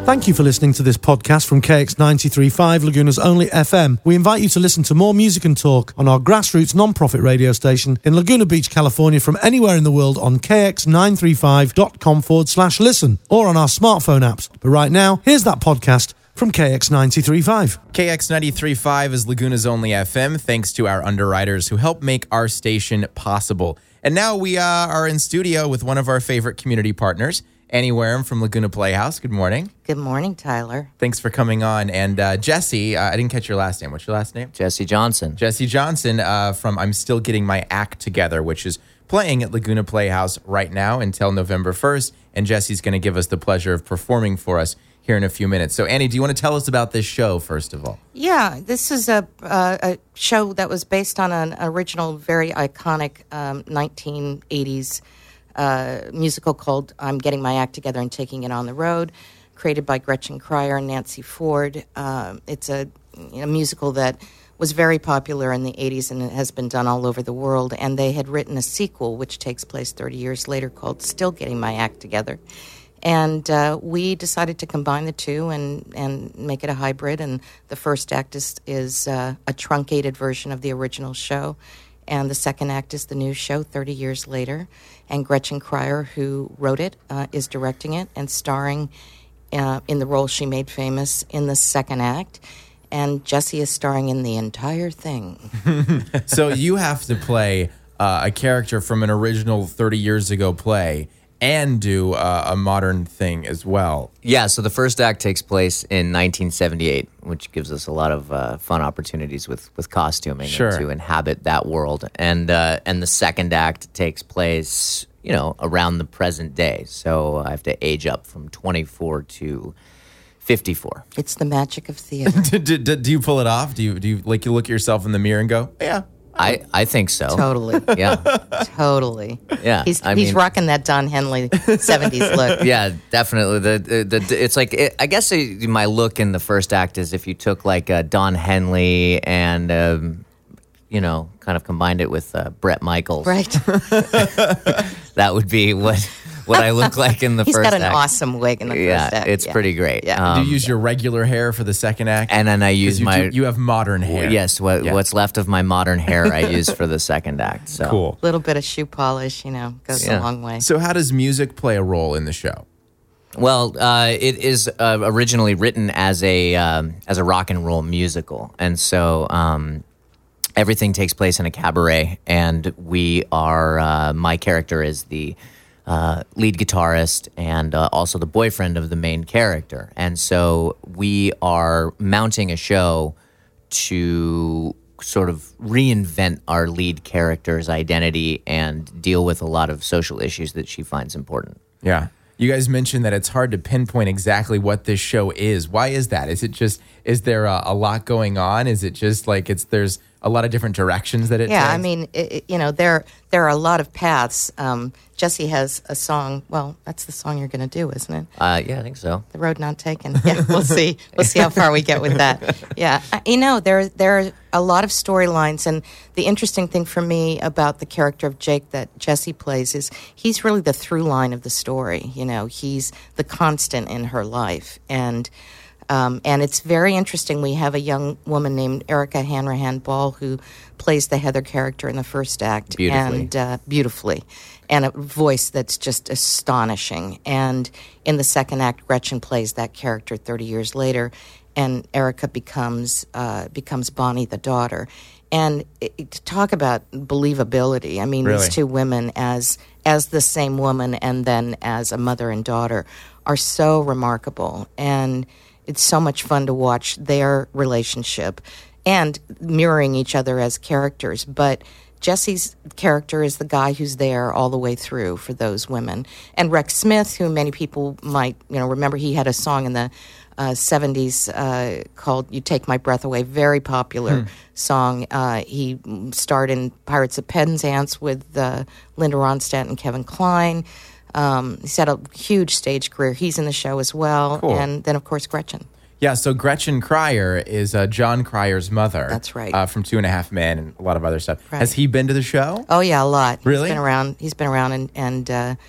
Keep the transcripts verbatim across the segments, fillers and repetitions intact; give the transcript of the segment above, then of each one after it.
Thank you for listening to this podcast from K X ninety-three point five, Laguna's only F M. We invite you to listen to more music and talk on our grassroots non-profit radio station in Laguna Beach, California, from anywhere in the world on k x nine three five dot com forward slash listen or on our smartphone apps. But right now, here's that podcast from K X ninety-three point five. K X ninety-three point five is Laguna's only F M, thanks to our underwriters who help make our station possible. And now we uh, are in studio with one of our favorite community partners, Annie Wareham from Laguna Playhouse. Good morning. Good morning, Tyler. Thanks for coming on. And uh, Jesse, uh, I didn't catch your last name. What's your last name? Jesse Johnson. Jesse Johnson uh, from I'm Still Getting My Act Together, which is playing at Laguna Playhouse right now until November first. And Jesse's going to give us the pleasure of performing for us here in a few minutes. So, Annie, do you want to tell us about this show, first of all? Yeah, this is a, uh, a show that was based on an original, very iconic um, nineteen eighties uh, musical called I'm Getting My Act Together and Taking It on the Road, created by Gretchen Cryer and Nancy Ford. Um, it's a, a musical that was very popular in the eighties and it has been done all over the world. And they had written a sequel, which takes place thirty years later, called Still Getting My Act Together. And uh, we decided to combine the two and, and make it a hybrid. And the first act is, is uh, a truncated version of the original show. And the second act is the new show, thirty years later. And Gretchen Cryer, who wrote it, uh, is directing it and starring uh, in the role she made famous in the second act. And Jesse is starring in the entire thing. So you have to play uh, a character from an original thirty years ago play and do uh, a modern thing as well. Yeah, so the first act takes place in nineteen seventy-eight, which gives us a lot of uh, fun opportunities with, with costuming Sure. and to inhabit that world. And uh, and the second act takes place, you know, around the present day. So I have to age up from twenty-four to fifty-four. It's the magic of theater. do, do, do you pull it off? Do you do you like you look at yourself in the mirror and go, yeah? I, I think so. Totally. Yeah. Totally. Yeah. He's I he's mean- rocking that Don Henley seventies look. Yeah, definitely. The the, the it's like it, I guess it, my look in the first act is if you took like uh, Don Henley and um, you know kind of combined it with uh, Bret Michaels. Right. That would be what what I look like in the He's first got an act. awesome wig in the Yeah, first act. it's yeah. pretty great. Yeah. Do Um, you use your regular hair for the second act? and then I 'Cause use you my do- you have modern hair. yes. What Yeah. what's left of my modern hair I use for the second act. So Cool. A little bit of shoe polish, you know, goes Yeah. a long way. So how does music play a role in the show? Well, uh, it is uh, originally written as a um, as a rock and roll musical, and so um, everything takes place in a cabaret. And we are uh, my character is the uh, lead guitarist and uh, also the boyfriend of the main character, and so we are mounting a show to sort of reinvent our lead character's identity and deal with a lot of social issues that she finds important. Yeah. You guys mentioned that it's hard to pinpoint exactly what this show is. Why is that? Is it just, is there a, a lot going on? Is it just like it's, there's a lot of different directions that it Yeah, takes? I mean, it, it- you know, there there are a lot of paths. Um, Jesse has a song. Well, that's the song you're going to do, isn't it? Uh, yeah, I think so. The Road Not Taken. Yeah, we'll see. We'll see how far we get with that. Yeah, Uh, you know, there there are a lot of storylines, and the interesting thing for me about the character of Jake that Jesse plays is he's really the through line of the story. You know, he's the constant in her life, and um, and it's very interesting. We have a young woman named Erica Hanrahan Ball who plays the Heather character in the first act, Beautifully. and uh, beautifully. And a voice that's just astonishing. And in the second act, Gretchen plays that character thirty years later, and Erica becomes uh, becomes Bonnie, the daughter. And it, to talk about believability, I mean, Really? these two women as as the same woman and then as a mother and daughter are so remarkable. And it's so much fun to watch their relationship and mirroring each other as characters. But Jesse's character is the guy who's there all the way through for those women. And Rex Smith, who many people might, you know, remember, he had a song in the uh, seventies uh, called You Take My Breath Away, very popular Hmm. song. Uh, he starred in Pirates of Penzance with uh, Linda Ronstadt and Kevin Kline. Um, he's had a huge stage career. He's in the show as well. Cool. And then, of course, Gretchen. Yeah, so Gretchen Cryer is uh, John Cryer's mother. That's right. Uh, from Two and a Half Men and a lot of other stuff. Right. Has he been to the show? Oh yeah, a lot. Really? He's been around. He's been around, and and uh,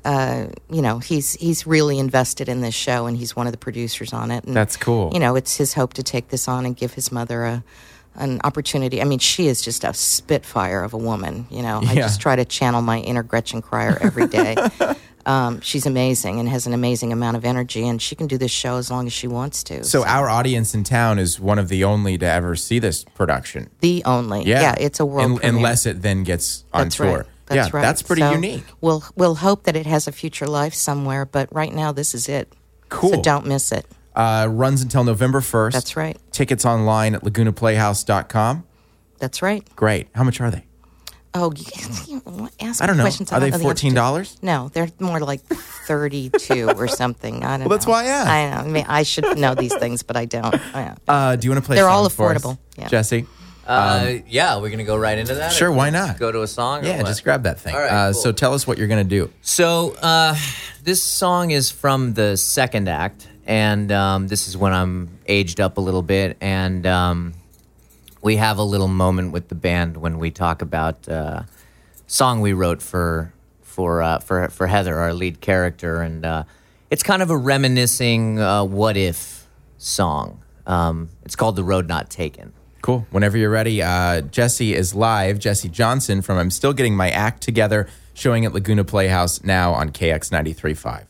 uh, you know, he's he's really invested in this show, and he's one of the producers on it. And, That's cool. You know, it's his hope to take this on and give his mother a an opportunity. I mean, she is just a spitfire of a woman. You know, I Yeah. just try to channel my inner Gretchen Cryer every day. Um, she's amazing and has an amazing amount of energy, and she can do this show as long as she wants to. So our audience in town is one of the only to ever see this production. The only, Yeah, yeah, it's a world Un- premiere. unless it then gets on That's tour. right. That's yeah, right. that's pretty So unique. We'll we'll hope that it has a future life somewhere, but right now this is it. Cool. So don't miss it. Uh, runs until November first. That's right. Tickets online at laguna playhouse dot com. That's right. Great. How much are they? Oh, you, you ask I don't me know. questions. Are I they don't know the answer to. fourteen dollars? No, they're more like thirty-two or something. I don't know. Well, that's why I asked. I know. I mean, I should know these things, but I don't. I don't. Uh, do you want to play They're a song all for us, affordable. Yeah. Jesse? Uh, yeah, we're gonna go right into that. Sure, Or why not? Go to a song. or Yeah, what? just grab that thing. All right, uh, cool. So tell us what you're going to do. So uh, this song is from the second act, and um, this is when I'm aged up a little bit, and um, we have a little moment with the band when we talk about uh, song we wrote for for uh, for for Heather, our lead character, and uh, it's kind of a reminiscing uh, what if song. Um, it's called "The Road Not Taken." Cool. Whenever you're ready, uh, Jesse is live. Jesse Johnson from I'm Still Getting My Act Together, showing at Laguna Playhouse now on K X ninety-three point five.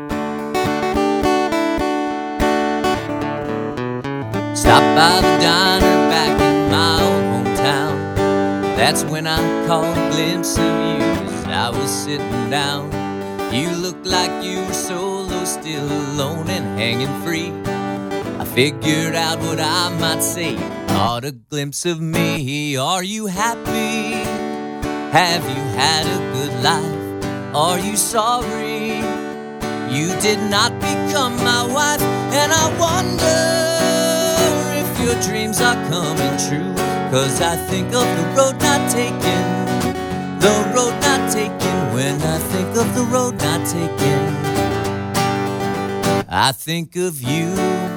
Stopped by the diner back in my old hometown. That's when I caught a glimpse of you as I was sitting down. You looked like you were solo, still alone and hanging free. I figured out what I might say, caught a glimpse of me. Are you happy? Have you had a good life? Are you sorry you did not become my wife? And I wonder if your dreams are coming true, 'cause I think of the road not taken, the road not taken. When I think of the road not taken, I think of you.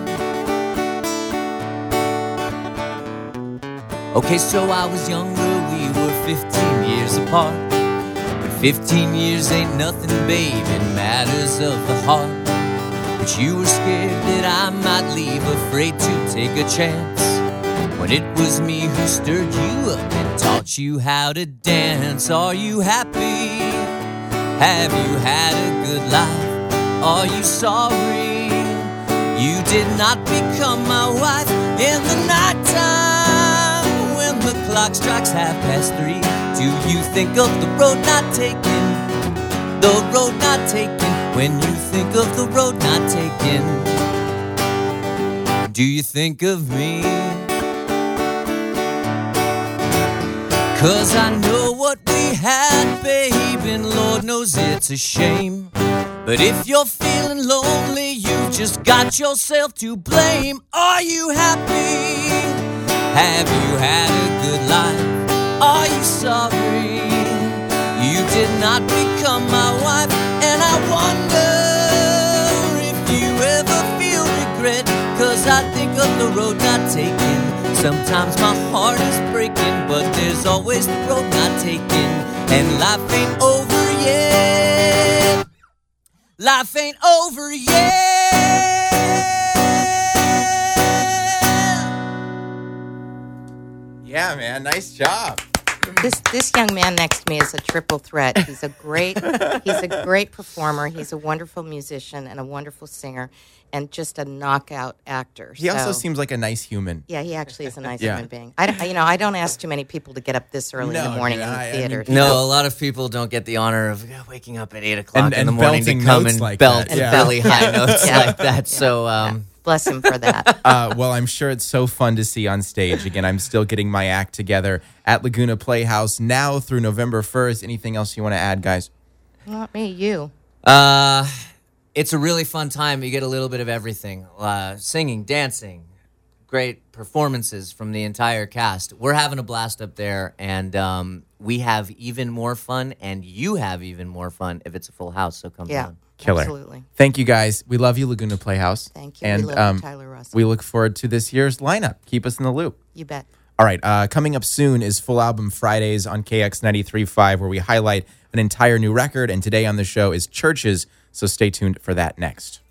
Okay, so I was younger, we were fifteen years apart. But fifteen years ain't nothing, babe, in matters of the heart. But you were scared that I might leave, afraid to take a chance, when it was me who stirred you up and taught you how to dance. Are you happy? Have you had a good life? Are you sorry you did not become my wife? In the nighttime, when the clock strikes half past three, do you think of the road not taken? The road not taken. When you think of the road not taken, do you think of me? 'Cause I know what we had, babe, and Lord knows it's a shame. But if you're feeling lonely, you've just got yourself to blame. Are you happy? Have you had a good life? Are you sorry you did not become my wife? And I wonder if you ever feel regret, 'cause I think of the road not taken. Sometimes my heart is breaking, but there's always the road not taken. And life ain't over yet. Life ain't over yet. Yeah, man. Nice job. This this young man next to me is a triple threat. He's a great he's a great performer. He's a wonderful musician and a wonderful singer, and just a knockout actor. He also So- seems like a nice human. Yeah, he actually is a nice Yeah. human being. I, don't- you know, I don't ask too many people to get up this early in No, the morning dude, in the I- I theater. mean- No, a lot of people don't get the honor of uh, waking up at eight o'clock And- in and the morning to belting come notes and like belt that, yeah. belly high notes Yeah. like that. So, um, Bless him for that. Uh, well, I'm sure it's so fun to see on stage. Again, I'm Still Getting My Act Together at Laguna Playhouse now through November first. Anything else you want to add, guys? Not me, you. uh, it's a really fun time. You get a little bit of everything: uh, singing, dancing, great performances from the entire cast. We're having a blast up there, and um, we have even more fun, and you have even more fun if it's a full house. So come Yeah, down. Killer. absolutely. Thank you, guys. We love you, Laguna Playhouse. Thank you. We And love you, um, Tyler Russell. we look forward to this year's lineup. Keep us in the loop. You bet. All right, uh, coming up soon is Full Album Fridays on K X ninety-three point five, where we highlight an entire new record. And today on the show is Churches, so stay tuned for that next.